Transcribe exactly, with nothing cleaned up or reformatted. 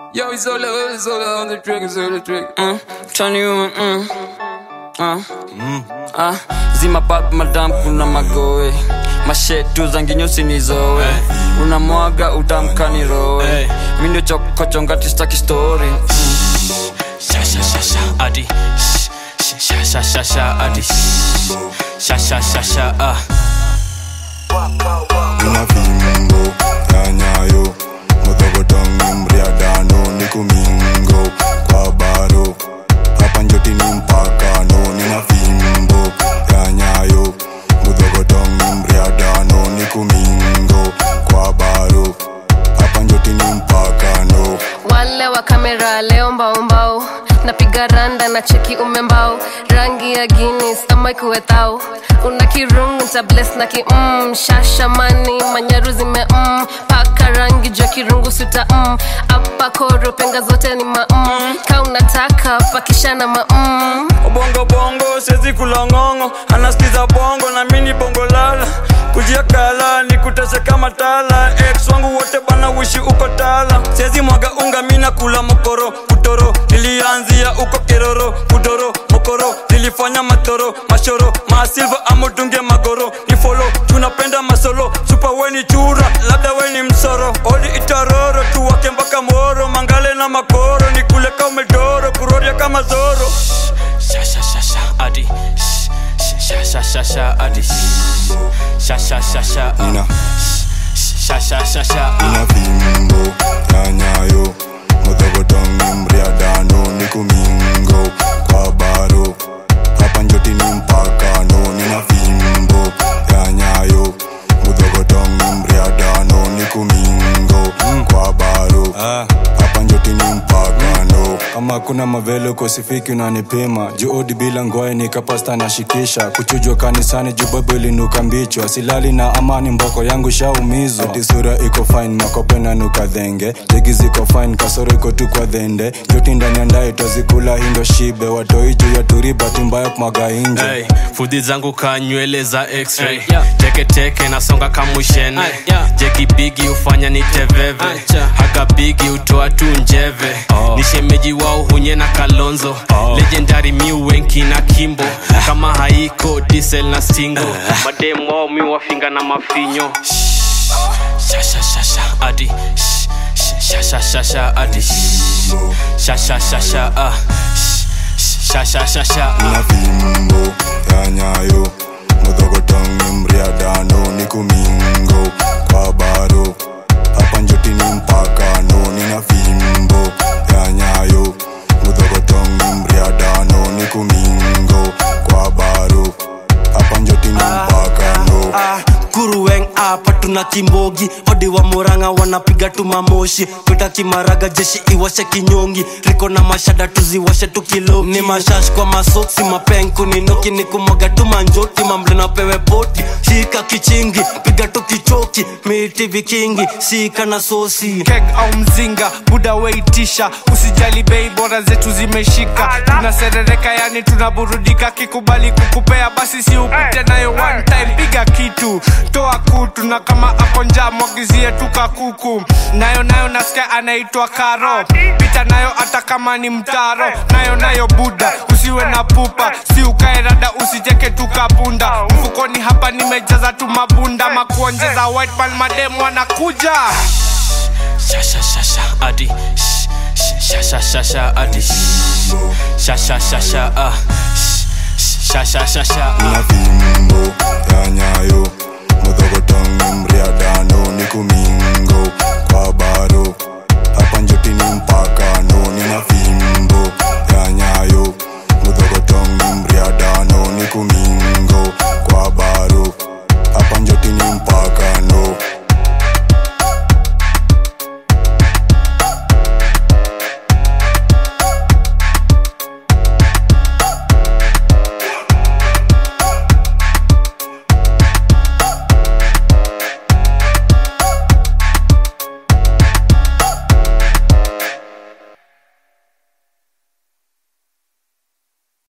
Yo, it's all over, it's all on the track, it's all the track. Mm, turn you on, mm. Uh, mm. Uh, zima pap madam kuna magoe mashetu zangi nyusi nizoe hey. Unamwaga utamkani roe hey. Mindio choko chongati staki story mm. Sha sha sha sha adi Sha sha sha sha adi Sha sha sha sha ah Nina fimbo ya nyayo Motogotongi mriadano niku mingo kwa baro Hapa njoti ni mpakano Nina fimbo ya nyayo Motogotongi mriadano niku mingo kwa baro Hapa njoti ni mpakano. Wale wa kamera leo mbao mbao napiga randa na cheki umembao rangi ya Guinness ama ikuwetao una kirungu nta bless na ki mm shasha mani manyaru zime mm paka rangi jua kirungu suta mm apa koro penga zote ni ma mm ka unataka pakishana ma mm Bongo bongo sezi kulongongo anasikiza bongo na mini bongo lala kujia kala ni kutasha kama tala ex wangu wote bana wishi uko tala sezi mwaga unga mina kula mokoro kutoro nilianzia uko keroro kudoro mokoro nilifanya matoro mashoro masilva amotunge magoro ni follow tunapenda masolo super weni chura labda weni msoro odi itaroro tuwake mpaka moro mangale na makoro ni kule kama doro kuroria kama zoro Sha sha sha sha adi Sha sha sha sha adi Sha sha sha sha Nina Sha sha sha sha Nina fimbo ya nyayo Motogotongi mriadano niku mingo kwa baro Hapa njoti ni mpakano. Nina fimbo ya nyayo Motogotongi mriadano niku mingo kwa baro Hapa njoti ni mpakano. Kama kuna mavelo kosifiki unanipima Juodi bila ngoe nikapasta na shikisha Kuchujwa kanisani jubabu ilinuka mbicho Asilali na amani mboko yangu shaumizwa Ati sura iko fine makope na nuka dhenge Jegi ziko fine kasoro iko tu kwa dhende Joti ndani andai tozikula hindo shibe Watoi juu ya turiba timbaya kumaga inje hey, Fudi zangu ka nywele za x-ray hey, yeah. Teke teke nasonga kamushene hey, yeah. Jeki bigi ufanya ni teveve hey, Haka bigi utoa tu njeve oh. Nishemeji wao hunye na kalonzo oh. Legendary miu wenki na kimbo uh. Kama haiko diesel na stingo uh. Mademu wao miu wafinga na mafinyo Sha sha sha sha adi Sha sha sha sha adi Sha sha sha sha ah Sha sha sha sha Nina fimbo ya nyayo Motogotongi mriadano niku mingo kwa baro Hapa njoti ni mpakano. Nina fimbo ya nyayo Motogotongi mriadano niku mingo kwa baro Hapa njoti ni mpakano. Kuruweng apa tuna kimbogi Odi wa moranga wanapiga tu mamoshi Kuta kimaraga jeshi iwashe kinyongi Riko na mashada tuziwashe tu kiloki Ni mashash kwa masoksi mapenku Ninoki ni kumoga tu manjoti Mamble na pewe poti Shika kichingi piga tu kichoki Miti vikingi sika na sosi Keg au mzinga buda weitisha Usijali bei bora zetu zimeshika Tunaserereka yani tunaburudika Kikubali kukupea basi si upite nayo one time Piga kitu toa kutu na kama hapo njaa mwagizie tuka kuku Nayo nayo nasikia anaitwa Karo Pita nayo hata kama ni mtaro Nayo nayo buda usiwe na pupa Si ukae rada usijeke tukapunda Mfukoni hapa nimejaza tu mabunda Makuonjeza white man mademu wanakuja Sha sha sha sha adi Sha sha sha sha adi Sha sha sha sha ah Sha sha sha sha Nina fimbo